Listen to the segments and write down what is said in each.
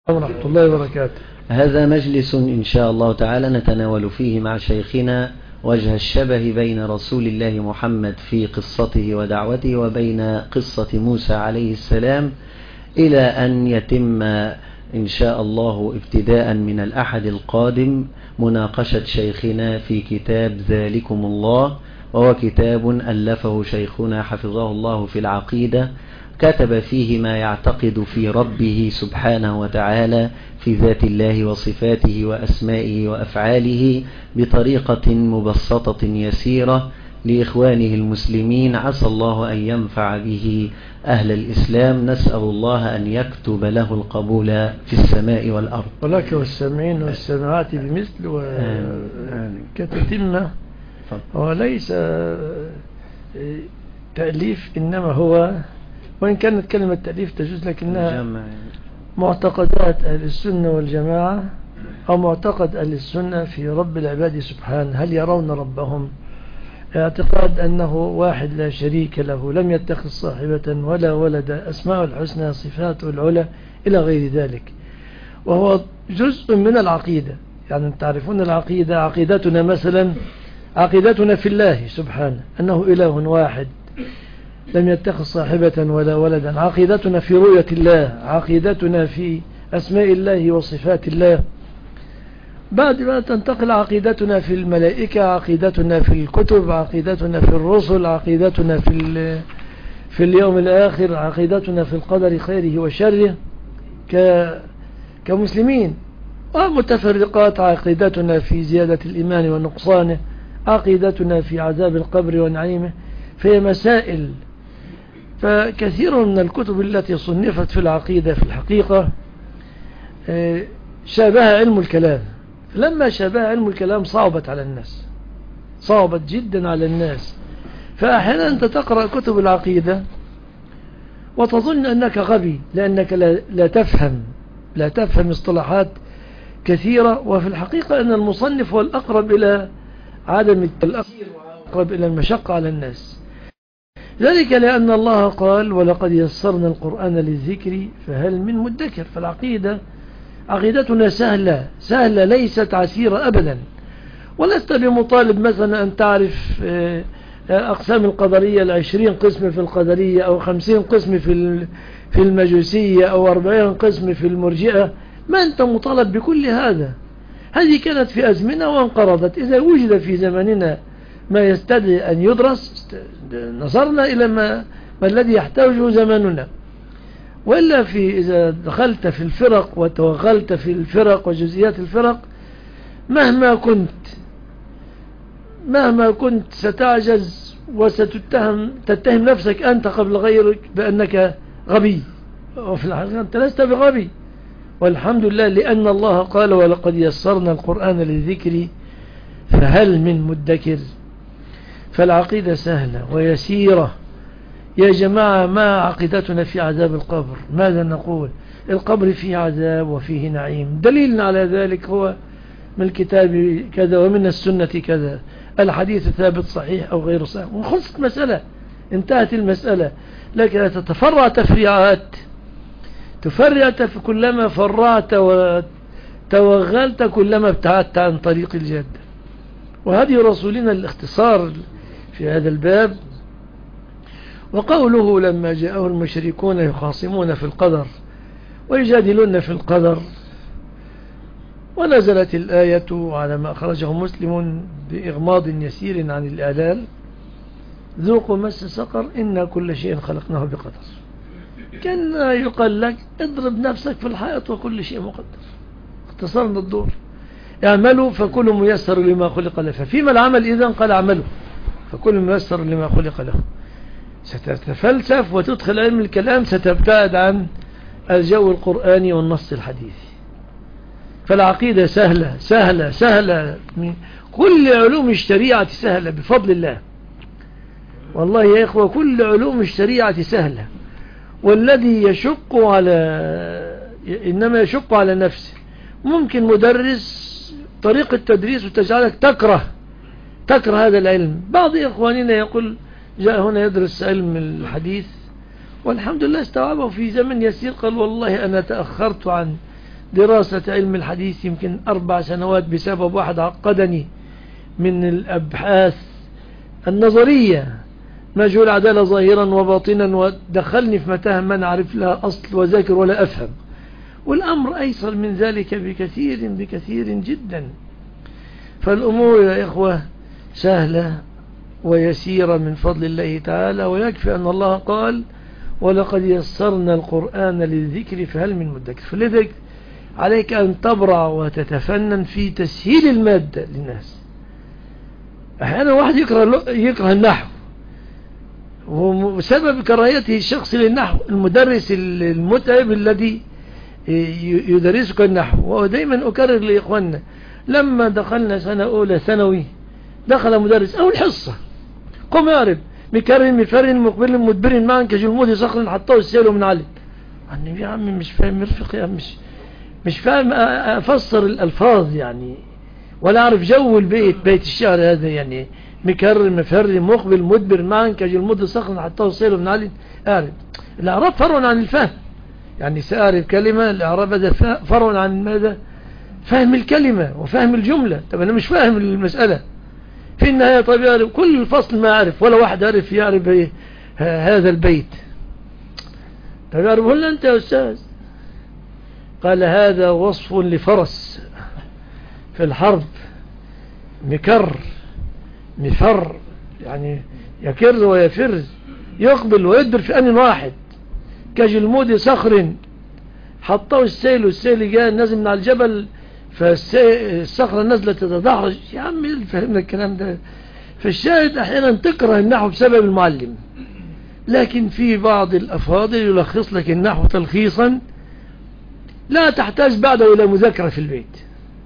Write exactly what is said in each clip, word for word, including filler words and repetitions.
ورحمة الله وبركاته. هذا مجلس إن شاء الله تعالى نتناول فيه مع شيخنا وجه الشبه بين رسول الله محمد في قصته ودعوته وبين قصة موسى عليه السلام، إلى أن يتم إن شاء الله ابتداء من الأحد القادم مناقشة شيخنا في كتاب ذلكم الله، وهو كتاب ألفه شيخنا حفظه الله في العقيدة، كتب فيه ما يعتقد في ربه سبحانه وتعالى في ذات الله وصفاته وأسمائه وأفعاله بطريقة مبسطة يسيرة لإخوانه المسلمين، عسى الله أن ينفع به أهل الإسلام. نسأل الله أن يكتب له القبول في السماء والأرض. ولك والسامعين والسامعات بمثل وكتتمة. وليس تأليف، إنما هو، وإن كانت كلمة تأليف تجوز، لكنها معتقدات أهل السنة والجماعة، أو معتقد أهل السنة في رب العباد سبحانه. هل يرون ربهم؟ اعتقاد أنه واحد لا شريك له، لم يتخذ صاحبة ولا ولدا، أسماء الحسنى صفاته العلى إلى غير ذلك، وهو جزء من العقيدة. يعني تعرفون العقيدة، عقيدتنا مثلا عقيدتنا في الله سبحانه أنه إله واحد لم يتخذ صاحبة ولا ولدا، عقيدتنا في رؤية الله، عقيدتنا في أسماء الله وصفات الله. بعد ما تنتقل عقيدتنا في الملائكة، عقيدتنا في الكتب، عقيدتنا في الرسل، عقيدتنا في في اليوم الآخر، عقيدتنا في القدر خيره وشره كمسلمين. ومتفرقات، عقيدتنا في زيادة الإيمان ونقصانه، عقيدتنا في عذاب القبر ونعيمه. فهي مسائل. فكثير من الكتب التي صنفت في العقيدة في الحقيقة شابه علم الكلام. لما شابه علم الكلام صعبت على الناس، صعبت جدا على الناس. فأحيانا أنت تقرأ كتب العقيدة وتظن أنك غبي، لأنك لا, لا تفهم لا تفهم اصطلاحات كثيرة. وفي الحقيقة أن المصنف هو الأقرب إلى عدم التأثير وأقرب إلى المشقة على الناس. ذلك لأن الله قال: ولقد يسرنا القرآن للذكر فهل من مدكر. فالعقيدة عقيدتنا سهلة سهلة ليست عسيرة أبدا. ولست بمطالب مثلا أن تعرف أقسام القدرية، العشرين قسم في القدرية، أو خمسين قسم في في المجوسية، أو أربعين قسم في المرجئة. ما أنت مطالب بكل هذا. هذه كانت في أزمنة وانقرضت. إذا وجد في زمننا ما يستدعي أن يدرس نظرنا إلى ما, ما الذي يحتاجه زماننا. وإلا في إذا دخلت في الفرق وتوغلت في الفرق وجزئيات الفرق، مهما كنت مهما كنت ستعجز وستتهم تتهم نفسك أنت قبل غيرك بأنك غبي، وفي الحقيقة أنت لست بغبي. والحمد لله، لأن الله قال: ولقد يسرنا القرآن للذكر فهل من مدكر. فالعقيدة سهلة ويسيرة يا جماعة. ما عقيدتنا في عذاب القبر؟ ماذا نقول؟ القبر فيه عذاب وفيه نعيم. دليلنا على ذلك هو من الكتاب كذا ومن السنة كذا، الحديث ثابت صحيح أو غير صحيح، وخلصت مسألة، انتهت المسألة. لكن تتفرع تفريعات، تفرعت كلما فرعت وتوغلت كلما ابتعدت عن طريق الجادة. وهذه رسولنا الاختصار في هذا الباب. وقوله: لما جاءه المشركون يخاصمون في القدر ويجادلون في القدر، ونزلت الآية على ما أخرجه مسلم بإغماض يسير عن الآلال: ذوقوا مس سقر إنا كل شيء خلقناه بقدر. كان يقال لك اضرب نفسك في الحائط وكل شيء مقدر. اختصرنا الدور. اعملوا فكل ميسر لما خلق له. ففيما العمل إذن قال: اعملوا فكل ميسر لما خلق له. ستتفلسف وتدخل علم الكلام، ستبتعد عن الجو القرآني والنص الحديثي. فالعقيدة سهلة سهلة سهلة. كل علوم الشريعة سهلة بفضل الله. والله يا إخوة، كل علوم الشريعة سهلة. والذي يشق على إنما يشق على نفسه. ممكن مدرس طريقة تدريس وتجعلك تكره تكره هذا العلم. بعض إخواننا يقول: جاء هنا يدرس علم الحديث والحمد لله استوعبه في زمن يسير. قال: والله أنا تأخرت عن دراسة علم الحديث يمكن أربع سنوات بسبب واحد عقدني من الأبحاث النظرية، مجهول العدالة ظاهرا وباطنا، ودخلني في متاهة ما نعرف لها أصل وذاكر ولا أفهم. والأمر أيسر من ذلك بكثير بكثير جدا. فالأمور يا إخوة سهلة ويسيرة من فضل الله تعالى، ويكفي أن الله قال ولقد يسرنا القرآن للذكر فهل من مدكر. فلذلك عليك أن تبرع وتتفنن في تسهيل المادة للناس. أحيانا واحد يكره, يكره النحو، وسبب كراهيته الشخص للنحو المدرس المتعب الذي يدرسك النحو. وهو دايما أكرر لإخواننا، لما دخلنا سنة أولى ثانوي دخل مدرس أول حصة قم يعرب مكرم مفرن مقبل مدبر معا كجلمود صخر حطه السيل من علي. يعني يا عم مش فاهم مرفق، يا مش مش فاهم أفسر الألفاظ يعني، ولا أعرف جو البيت بيت الشعر هذا يعني مكرم مفرن مقبل مدبر معا كجلمود صخر حطه السيل من علي. أعرف الإعراب فرع عن الفهم، يعني سأعرف كلمة الإعراب هذا فرع عن ماذا؟ فهم الكلمة وفهم الجملة. طب أنا مش فاهم المسألة في النهاية. طيب يعرف كل الفصل ما يعرف ولا واحد يعرف يعرف إيه هذا البيت. طيب يعرف ولا أنت يا أستاذ؟ قال هذا وصف لفرس في الحرب مكر مفر، يعني يكر ويفر، يقبل ويدبر في أن واحد كجلمود صخر حطه السيل، والسيل جاء نازل من على الجبل فالصخرة نزلت تتدحرج. يا عم فهمنا الكلام ده. فالشاهد أحيانا تكره النحو بسبب المعلم، لكن في بعض الأفاضل يلخص لك النحو تلخيصا لا تحتاج بعده إلى مذاكرة في البيت.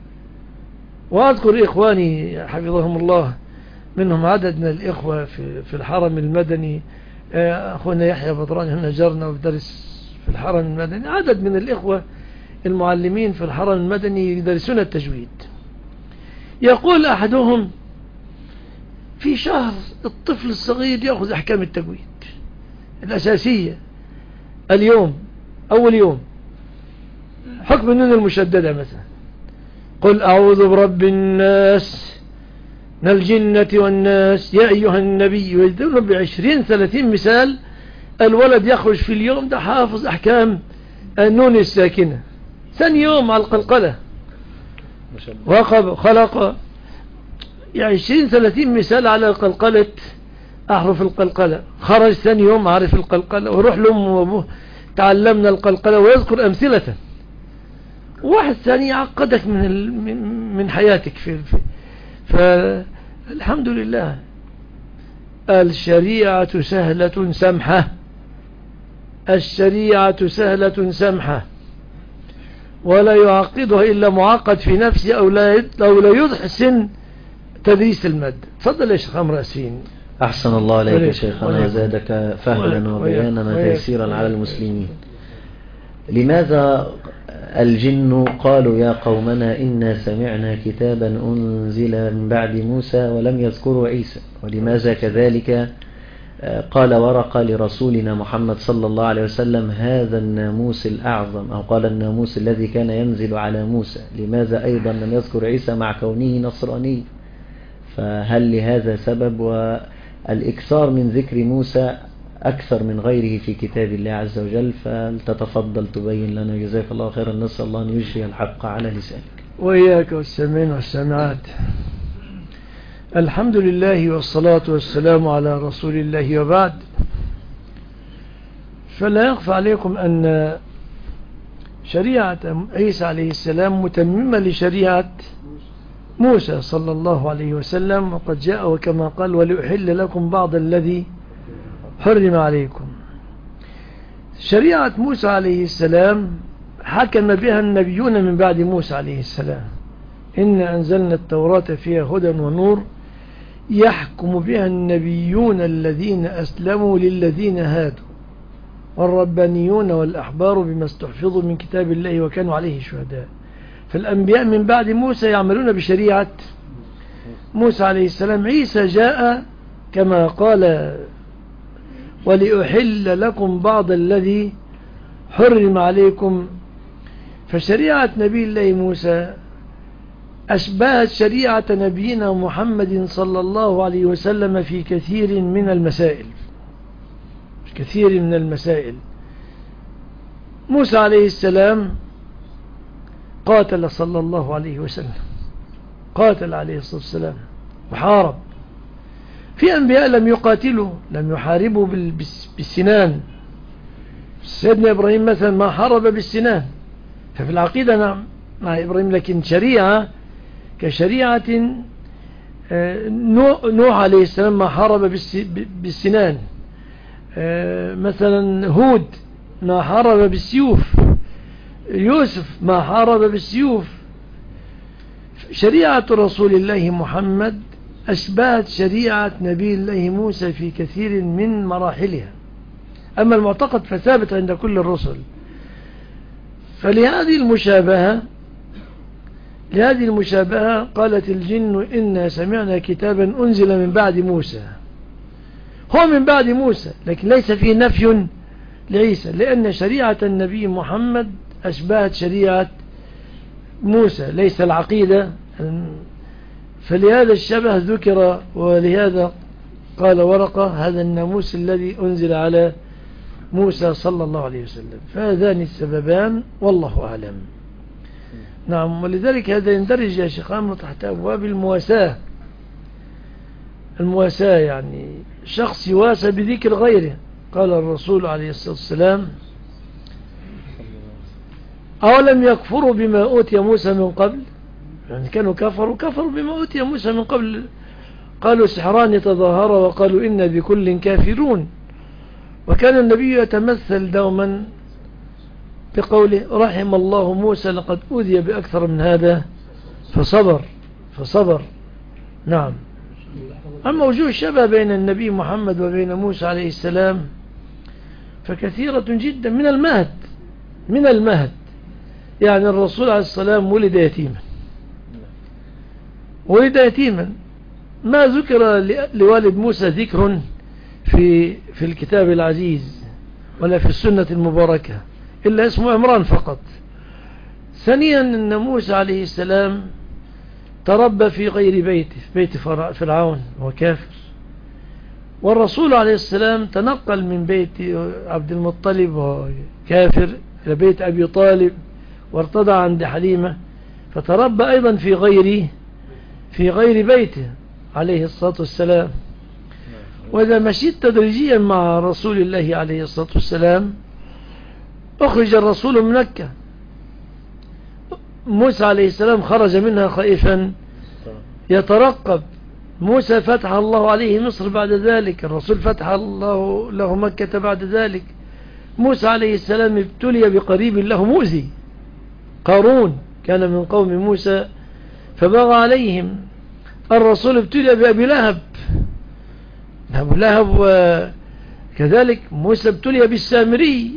وأذكر إخواني حفظهم الله منهم عدد من الإخوة في, في الحرم المدني، أخونا يحيى بدران هنا جارنا ويدرس في الحرم المدني، عدد من الإخوة المعلمين في الحرم المدني يدرسون التجويد. يقول أحدهم في شهر الطفل الصغير يأخذ أحكام التجويد الأساسية. اليوم أول يوم حكم النون المشددة مثلا، قل أعوذ برب الناس من الجنة والناس يا أيها النبي، ويدون بعشرين ثلاثين مثال. الولد يخرج في اليوم ده حافظ أحكام النون الساكنة. ثاني يوم على القلقلة وقب خلق، يعني عشرين ثلاثين مثال على قلقلة أحرف القلقلة. خرج ثاني يوم عارف القلقلة، وروح لأمه وأبوه تعلمنا القلقلة، ويذكر أمثلة. واحد ثاني يعقدك من من حياتك في, في فالحمد لله الشريعة سهلة سمحة، الشريعة سهلة سمحة، ولا يعقدها إلا معقد في نفسه أو لا أو لا يحسن تدريس المادة. تفضل يا شيخ عمرو ياسين. أحسن الله عليك يا شيخنا وزادك فهما وبيانا وتيسيرا على المسلمين. لماذا الجن قالوا يا قومنا إنا سمعنا كتابا أنزل من بعد موسى ولم يذكروا عيسى؟ ولماذا كذلك قال ورقة لرسولنا محمد صلى الله عليه وسلم هذا الناموس الأعظم، أو قال الناموس الذي كان ينزل على موسى؟ لماذا أيضا لم يذكر عيسى مع كونه نصراني؟ فهل لهذا سبب؟ والإكثار من ذكر موسى أكثر من غيره في كتاب الله عز وجل، فلتتفضل تبين لنا جزاك الله خيرا. نسأل الله أن يجري الحق على لسانك. وإياك والسامعين والسامعات. الحمد لله والصلاة والسلام على رسول الله، وبعد. فلا يخفى عليكم أن شريعة عيسى عليه السلام متممة لشريعة موسى صلى الله عليه وسلم، وقد جاء وكما قال ولأحل لكم بعض الذي حرم عليكم. شريعة موسى عليه السلام حكم بها النبيون من بعد موسى عليه السلام. إن أنزلنا التوراة فيها هدى ونور يحكم بها النبيون الذين أسلموا للذين هادوا والربانيون والأحبار بما استحفظوا من كتاب الله وكانوا عليه شهداء. فالأنبياء من بعد موسى يعملون بشريعة موسى عليه السلام. عيسى جاء كما قال ولأحل لكم بعض الذي حرم عليكم، فشريعة نبي الله موسى أشبهت شريعة نبينا محمد صلى الله عليه وسلم في كثير من المسائل كثير من المسائل. موسى عليه السلام قاتل صلى الله عليه وسلم، قاتل عليه الصلاة والسلام وحارب. في أنبياء لم يقاتلوا، لم يحاربوا بالسنان. سيدنا إبراهيم مثلا ما حارب بالسنان، ففي العقيدة نعم مع إبراهيم، لكن شريعة كشريعة نوح عليه السلام ما حارب بالسنان، مثلا هود ما حارب بالسيوف، يوسف ما حارب بالسيوف. شريعة رسول الله محمد أشبهت شريعة نبي الله موسى في كثير من مراحلها. أما المعتقد فثابت عند كل الرسل. فلهذه المشابهة لهذه المشابهة قالت الجن إنا سمعنا كتابا أنزل من بعد موسى. هو من بعد موسى، لكن ليس فيه نفي لعيسى، لأن شريعة النبي محمد أشبهت شريعة موسى، ليس العقيدة. فلهذا الشبه ذكر، ولهذا قال ورقة هذا الناموس الذي أنزل على موسى صلى الله عليه وسلم. فهذان السببان والله أعلم. نعم. ولذلك هذا يندرج يا شيخ عمرو تحت أبواب المواساة. المواساة يعني شخص يواسى بذكر غيره. قال الرسول عليه الصلاة والسلام أولم يكفروا بما أوتي موسى من قبل، يعني كانوا كفروا كفروا بما أوتي موسى من قبل. قالوا سحران تظاهرا وقالوا إنا بكل كافرون. وكان النبي يتمثل دوما بقوله رحم الله موسى لقد أوذي بأكثر من هذا فصبر فصبر. نعم. أما وجوه الشبه بين النبي محمد وبين موسى عليه السلام فكثيرة جدا. من المهد من المهد يعني الرسول عليه السلام ولد يتيما، ولد يتيما. ما ذكر لوالد موسى ذكر في في الكتاب العزيز ولا في السنة المباركة إلا اسمه عمران فقط. ثانيا أن موسى عليه السلام تربى في غير بيته، في بيت فرعون وكافر. والرسول عليه السلام تنقل من بيت عبد المطلب وكافر إلى بيت أبي طالب وارتضى عند حليمة، فتربى أيضا في غير في غير بيته عليه الصلاة والسلام. وإذا مشيت تدريجيا مع رسول الله عليه الصلاة والسلام أخرج الرسول من مكة. موسى عليه السلام خرج منها خائفا يترقب. موسى فتح الله عليه مصر بعد ذلك، الرسول فتح الله له مكة بعد ذلك. موسى عليه السلام ابتلي بقريب له مؤذي، قارون كان من قوم موسى فبغى عليهم. الرسول ابتلي بأبي لهب أبو لهب، وكذلك موسى ابتلي بالسامري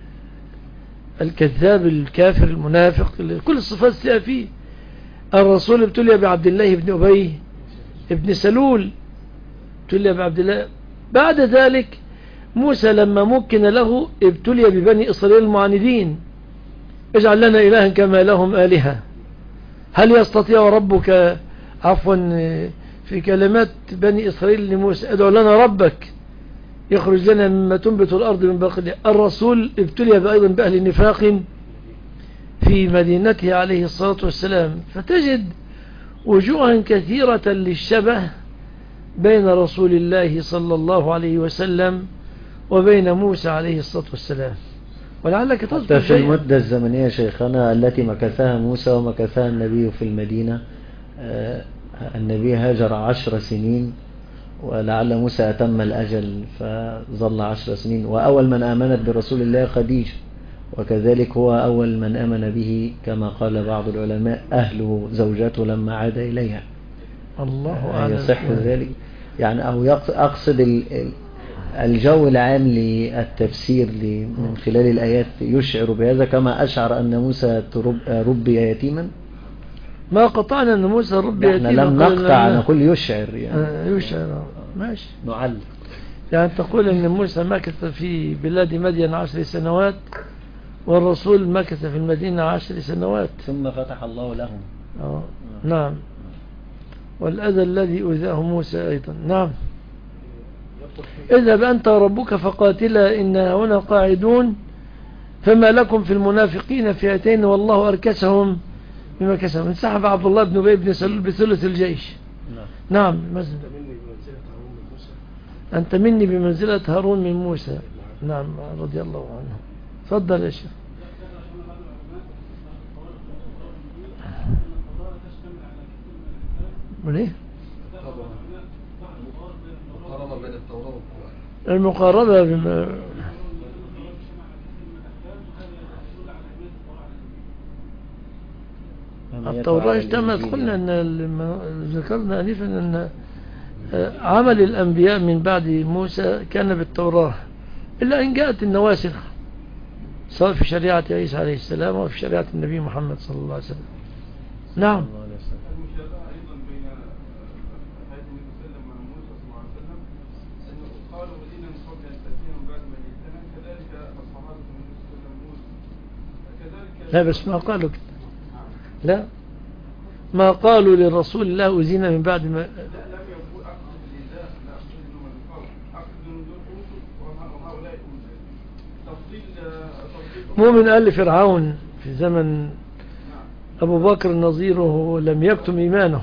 الكذاب الكافر المنافق، كل الصفات السيئة فيه. الرسول ابتلي بعبد الله بن أبي ابن سلول، ابتلي بعبد الله. بعد ذلك موسى لما مكن له ابتلي ببني إسرائيل المعاندين. اجعل لنا إلها كما لهم آلهة. هل يستطيع ربك عفوا في كلمات بني إسرائيل لموسى ادعو لنا ربك يخرج لنا مما تنبت الأرض من بقلها. الرسول ابتلي أيضا بأهل نفاق في مدينته عليه الصلاة والسلام. فتجد وجوها كثيرة للشبه بين رسول الله صلى الله عليه وسلم وبين موسى عليه الصلاة والسلام. ولعلك تذكر في المدة الزمنية شيخنا التي مكثها موسى ومكثها النبي في المدينة، النبي هاجر عشر سنين، ولعل موسى أتم الأجل فظل عشر سنين. وأول من آمنت برسول الله خديجة، وكذلك هو أول من آمن به كما قال بعض العلماء أهله زوجته لما عاد إليها. الله أعلم. يصح ذلك يعني، أو أقصد الجو العام للتفسير من خلال الآيات يشعر بهذا، كما أشعر أن موسى ربي يتيما. ما قطعنا أن موسى ربي يتيما، لم نقطع، نقول يشعر يعني. يشعر ماشي نعلق يعني. تقول أن موسى مكث في بلاد مدين عشر سنوات والرسول مكث في المدينة عشر سنوات ثم فتح الله لهم. آه. نعم. والأذى الذي أذاه موسى أيضا. نعم. اذهب أنت وربك فقاتلا إنا هنا قاعدون فما لكم في المنافقين فئتين والله أركسهم بما كسبوا. انسحب عبد الله بن أبي بن سلول بثلث الجيش. نعم. نعم. أنت مني بمنزلة هارون من موسى. نعم رضي الله عنه. تفضل يا شيخ. من ايه؟ المقاربة بما التوراة اجتمعت. قلنا أن ذكرنا أنفا أن عمل الأنبياء من بعد موسى كان بالتوراة إلا أن جاءت النواسخ سواء في شريعة عيسى عليه السلام أو في شريعة النبي محمد صلى الله عليه وسلم. نعم. لا بس ما قالوا كده. لا ما قالوا للرسول الله أذينا من بعد ما مؤمن قال لفرعون في زمن أبو بكر نظيره لم يكتم إيمانه.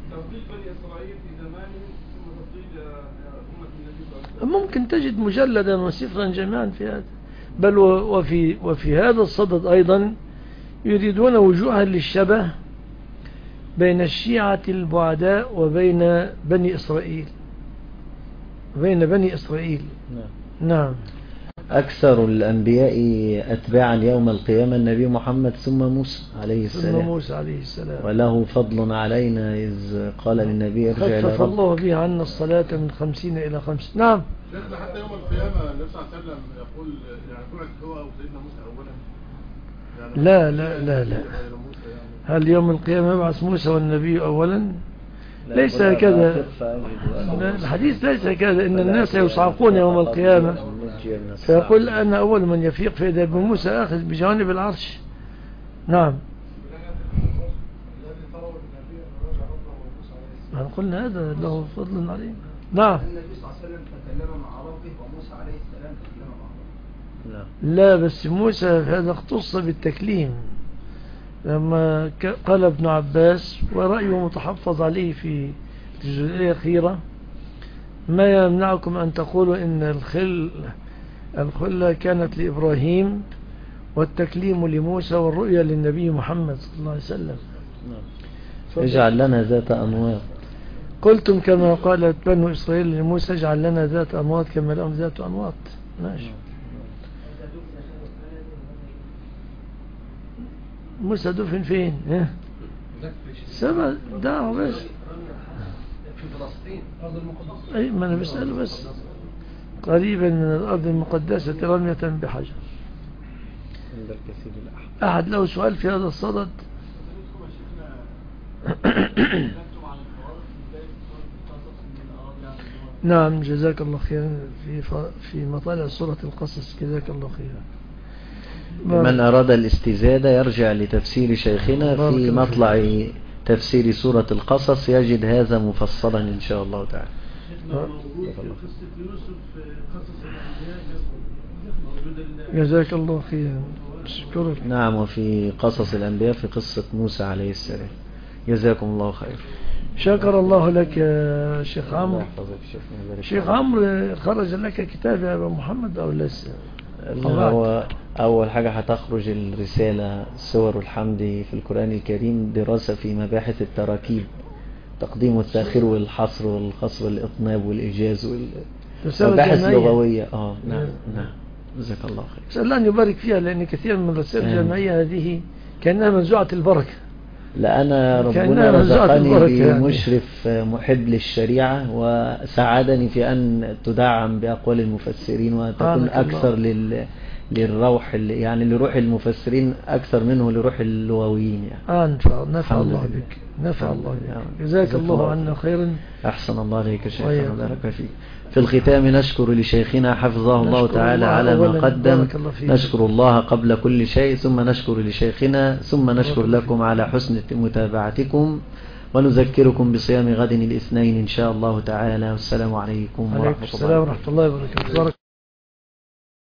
ممكن تجد مجلدا وسفرا جميعا في هذا. بل وفي, وفي هذا الصدد أيضا يريدون وجوها للشبه بين الشيعة البعداء وبين بني إسرائيل بين بني إسرائيل. نعم. نعم. أكثر الأنبياء أتباعا يوم القيامة النبي محمد ثم موسى عليه السلام. ثم موسى عليه السلام. وله فضل علينا إذ قال للنبي ارجع إلى ربك. خفف الله به عنا الصلاة من خمسين إلى خمس. نعم. شيخنا حتى يوم القيامة النبي صلى الله عليه وسلم يقول يعني بعث هو وسيدنا موسى أولا. يعني لا لا لا لا. هل يوم القيامة يبعث موسى والنبي أولا؟ ليس هكذا. الحديث ليس هكذا. إن الناس يصعقون يوم القيامة فيقول أنا أول من يفيق فإذا بموسى آخذ بجانب العرش. نعم. قلنا هذا له فضل عليه. نعم. النبي صلى الله عليه وسلم تكلم مع ربه وموسى عليه السلام تكلم مع ربه. لا بس موسى هذا اختص بالتكليم لما قال ابن عباس ورأيه متحفظ عليه في الجزئية الأخيرة ما يمنعكم أن تقولوا إن الخل الخلة كانت لإبراهيم والتكليم لموسى والرؤيا للنبي محمد صلى الله عليه وسلم. اجعل لنا ذات أنوار. قلتم كما قالت بنو إسرائيل لموسى اجعل لنا ذات أنواط كما لهم ذات أنواط. ماشي. موسى دفن فين؟ ايه سبع دعوة بس في فلسطين أرض المقدسة. اي ما انا بسأله بس قريبا من الأرض المقدسة رمية بحجر. أحد له سؤال في هذا الصدد؟ نعم جزاك الله خيرا. في في مطالع سورة القصص جزاك الله خيرا. من أراد الاستزادة يرجع لتفسير شيخنا في مطلع تفسير سورة القصص يجد هذا مفصلا إن شاء الله تعالى. جزاك الله خيرا. شكرا. نعم. وفي قصص الأنبياء في قصة موسى عليه السلام. جزاكم الله خير. شكر الله لك يا شيخ عمرو. شيخ عمرو خرج لك كتاب يا أبا محمد أو لسه؟ هو أول حاجة هتخرج الرسالة سور الحمد في القرآن الكريم دراسة في مباحث التراكيب تقديم والتأخير والحصر والقصر والإطناب والإيجاز والمباحث لغوية. آه نعم نعم. جزاك الله خير. أسأل الله أن يبارك فيها لأن كثير من الرسائل الجامعية هذه كأنها منزوعة البركة. لا أنا ربنا رزقني بمشرف محب للشريعة وساعدني في أن تدعم بأقوال المفسرين وتكون أكثر لل للروح يعني لروح المفسرين أكثر منه لروح اللغويين يعني. آه نفع, نفع الحمد الله لله. بك نفع الله بك يعني. جزاك جزاك الله الله عنا خيرا. أحسن الله عليك شيخنا وإياكم. وبارك فيك. في الختام نشكر لشيخنا حفظه الله نشكر تعالى الله على ما أولاً. قدم. بارك الله فيك. نشكر الله قبل كل شيء، ثم نشكر لشيخنا، ثم نشكر الله لكم على حسن متابعتكم، ونذكركم بصيام غد الاثنين إن شاء الله تعالى. والسلام عليكم عليكم ورحمة الله السلام ورحمة الله وبركاته.